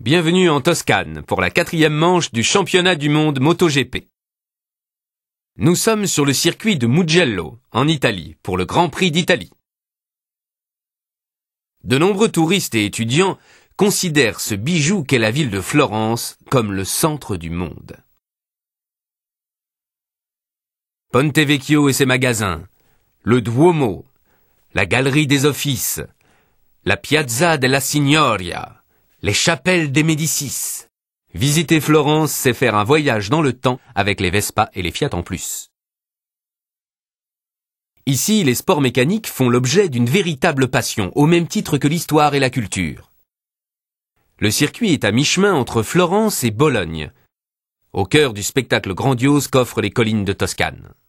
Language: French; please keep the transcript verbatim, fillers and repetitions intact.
Bienvenue en Toscane pour la quatrième manche du championnat du monde MotoGP. Nous sommes sur le circuit de Mugello, en Italie, pour le Grand Prix d'Italie. De nombreux touristes et étudiants considèrent ce bijou qu'est la ville de Florence comme le centre du monde. Ponte Vecchio et ses magasins, le Duomo, la Galerie des Offices, la Piazza della Signoria, les chapelles des Médicis. Visiter Florence, c'est faire un voyage dans le temps avec les Vespa et les Fiat en plus. Ici, les sports mécaniques font l'objet d'une véritable passion, au même titre que l'histoire et la culture. Le circuit est à mi-chemin entre Florence et Bologne, au cœur du spectacle grandiose qu'offrent les collines de Toscane.